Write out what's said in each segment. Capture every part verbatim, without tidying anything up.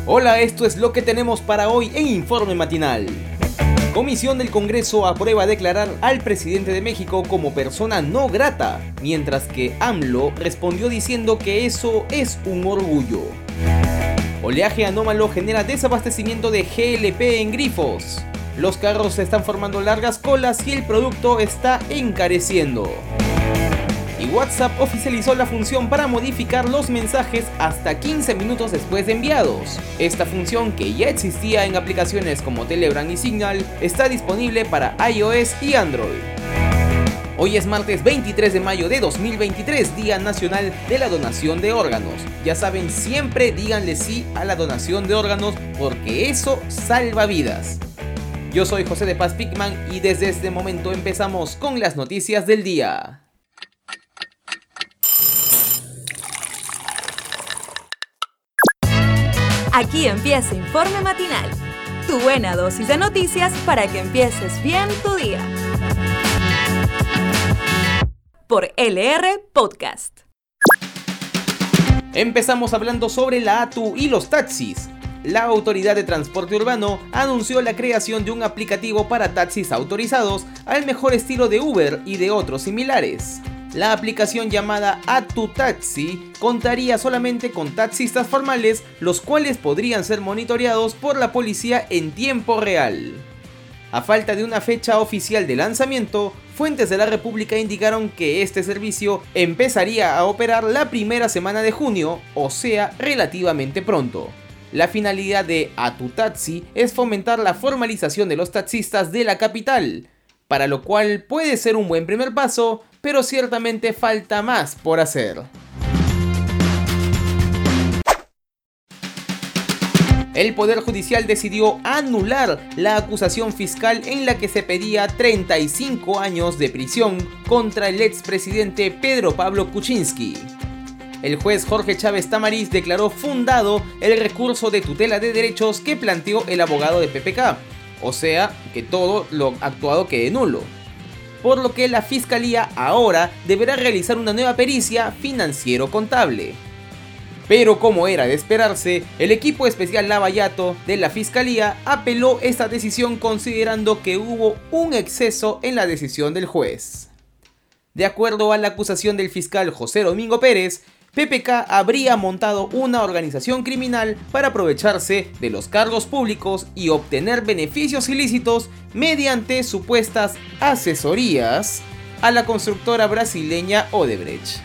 Hola, esto es lo que tenemos para hoy en Informe Matinal. Comisión del Congreso aprueba declarar al presidente de México como persona no grata, mientras que AMLO respondió diciendo que eso es un orgullo. Oleaje anómalo genera desabastecimiento de G L P en grifos. Los carros se están formando largas colas y el producto está encareciendo. Y WhatsApp oficializó la función para modificar los mensajes hasta quince minutos después de enviados. Esta función, que ya existía en aplicaciones como Telegram y Signal, está disponible para iOS y Android. Hoy es martes veintitrés de mayo de dos mil veintitrés, Día Nacional de la Donación de Órganos. Ya saben, siempre díganle sí a la donación de órganos porque eso salva vidas. Yo soy José de Paz Pickman y desde este momento empezamos con las noticias del día. Aquí empieza Informe Matinal, tu buena dosis de noticias para que empieces bien tu día. Por L R Podcast. Empezamos hablando sobre la A T U y los taxis. La Autoridad de Transporte Urbano anunció la creación de un aplicativo para taxis autorizados al mejor estilo de Uber y de otros similares. La aplicación llamada A T U Taxi contaría solamente con taxistas formales, los cuales podrían ser monitoreados por la policía en tiempo real. A falta de una fecha oficial de lanzamiento, fuentes de la República indicaron que este servicio empezaría a operar la primera semana de junio, o sea, relativamente pronto. La finalidad de A T U Taxi es fomentar la formalización de los taxistas de la capital, para lo cual puede ser un buen primer paso, pero ciertamente falta más por hacer. El Poder Judicial decidió anular la acusación fiscal en la que se pedía treinta y cinco años de prisión contra el expresidente Pedro Pablo Kuczynski. El juez Jorge Chávez Tamariz declaró fundado el recurso de tutela de derechos que planteó el abogado de P P K, o sea, que todo lo actuado quede nulo. Por lo que la Fiscalía ahora deberá realizar una nueva pericia financiero-contable. Pero como era de esperarse, el equipo especial Lavallato de la Fiscalía apeló esta decisión considerando que hubo un exceso en la decisión del juez. De acuerdo a la acusación del fiscal José Domingo Pérez, P P K habría montado una organización criminal para aprovecharse de los cargos públicos y obtener beneficios ilícitos mediante supuestas asesorías a la constructora brasileña Odebrecht.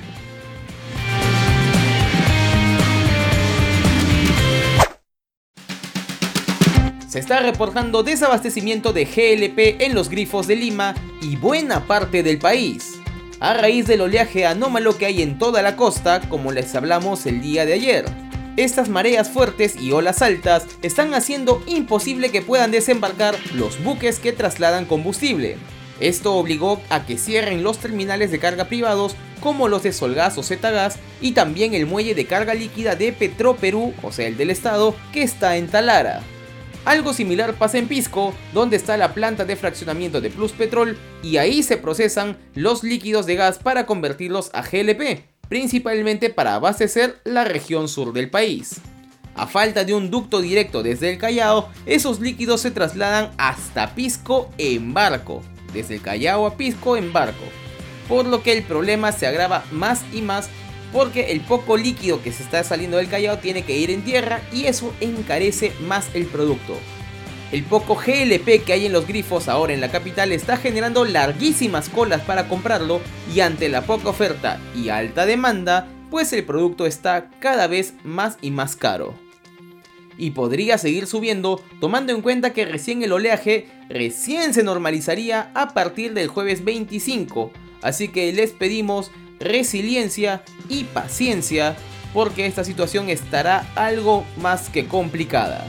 Se está reportando desabastecimiento de G L P en los grifos de Lima y buena parte del país, a raíz del oleaje anómalo que hay en toda la costa, como les hablamos el día de ayer. Estas mareas fuertes y olas altas están haciendo imposible que puedan desembarcar los buques que trasladan combustible. Esto obligó a que cierren los terminales de carga privados como los de Solgas o Zetagas y también el muelle de carga líquida de Petroperú, o sea el del estado, que está en Talara. Algo similar pasa en Pisco, donde está la planta de fraccionamiento de Pluspetrol, y ahí se procesan los líquidos de gas para convertirlos a G L P, principalmente para abastecer la región sur del país. A falta de un ducto directo desde el Callao, esos líquidos se trasladan hasta Pisco en barco, desde el Callao a Pisco en barco, por lo que el problema se agrava más y más porque el poco líquido que se está saliendo del Callao tiene que ir en tierra y eso encarece más el producto. El poco G L P que hay en los grifos ahora en la capital está generando larguísimas colas para comprarlo y ante la poca oferta y alta demanda, pues el producto está cada vez más y más caro. Y podría seguir subiendo tomando en cuenta que recién el oleaje recién se normalizaría a partir del jueves veinticinco, así que les pedimos resiliencia y paciencia porque esta situación estará algo más que complicada.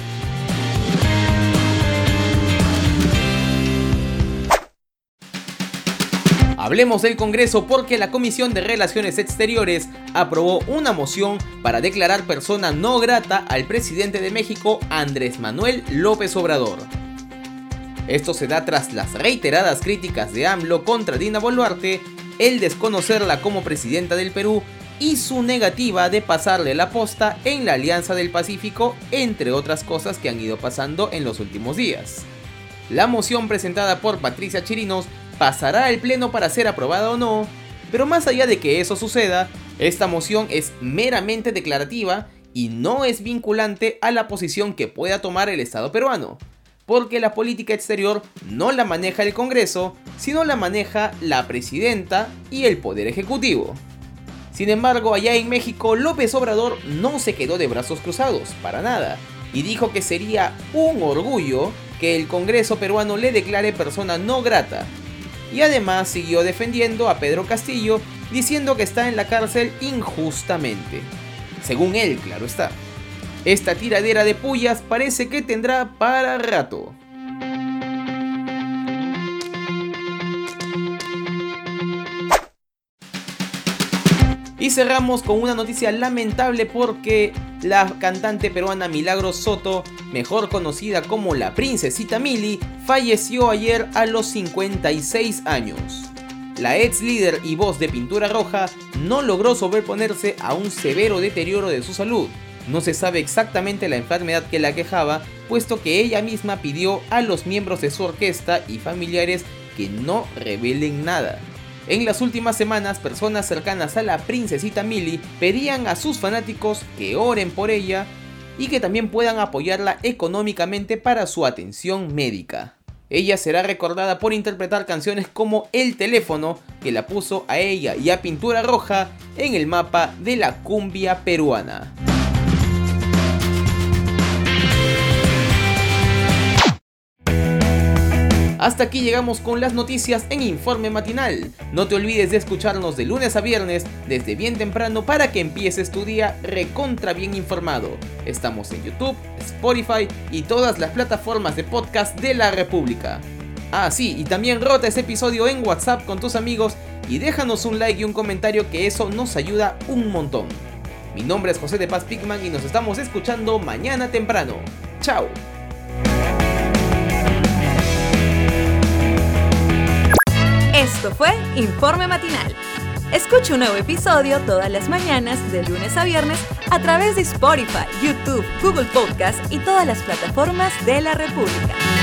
Hablemos del Congreso porque la Comisión de Relaciones Exteriores aprobó una moción para declarar persona no grata al presidente de México, Andrés Manuel López Obrador. Esto se da tras las reiteradas críticas de AMLO contra Dina Boluarte, el desconocerla como presidenta del Perú y su negativa de pasarle la posta en la Alianza del Pacífico, entre otras cosas que han ido pasando en los últimos días. La moción presentada por Patricia Chirinos pasará al pleno para ser aprobada o no, pero más allá de que eso suceda, esta moción es meramente declarativa y no es vinculante a la posición que pueda tomar el Estado peruano, porque la política exterior no la maneja el Congreso, sino la maneja la Presidenta y el Poder Ejecutivo. Sin embargo, allá en México, López Obrador no se quedó de brazos cruzados, para nada, y dijo que sería un orgullo que el Congreso peruano le declare persona no grata. Y además siguió defendiendo a Pedro Castillo, diciendo que está en la cárcel injustamente. Según él, claro está. Esta tiradera de pullas parece que tendrá para rato. Y cerramos con una noticia lamentable porque la cantante peruana Milagros Soto, mejor conocida como la Princesita Mili, falleció ayer a los cincuenta y seis años. La ex líder y voz de Pintura Roja no logró sobreponerse a un severo deterioro de su salud. No se sabe exactamente la enfermedad que la aquejaba, puesto que ella misma pidió a los miembros de su orquesta y familiares que no revelen nada. En las últimas semanas, personas cercanas a la Princesita Mili pedían a sus fanáticos que oren por ella y que también puedan apoyarla económicamente para su atención médica. Ella será recordada por interpretar canciones como El Teléfono, que la puso a ella y a Pintura Roja en el mapa de la cumbia peruana. Hasta aquí llegamos con las noticias en Informe Matinal. No te olvides de escucharnos de lunes a viernes desde bien temprano para que empieces tu día recontra bien informado. Estamos en YouTube, Spotify y todas las plataformas de podcast de la República. Ah, sí, y también rota ese episodio en WhatsApp con tus amigos y déjanos un like y un comentario, que eso nos ayuda un montón. Mi nombre es José de Paz Pigman y nos estamos escuchando mañana temprano. ¡Chao! Esto fue Informe Matinal. Escucha un nuevo episodio todas las mañanas de lunes a viernes a través de Spotify, YouTube, Google Podcast y todas las plataformas de la República.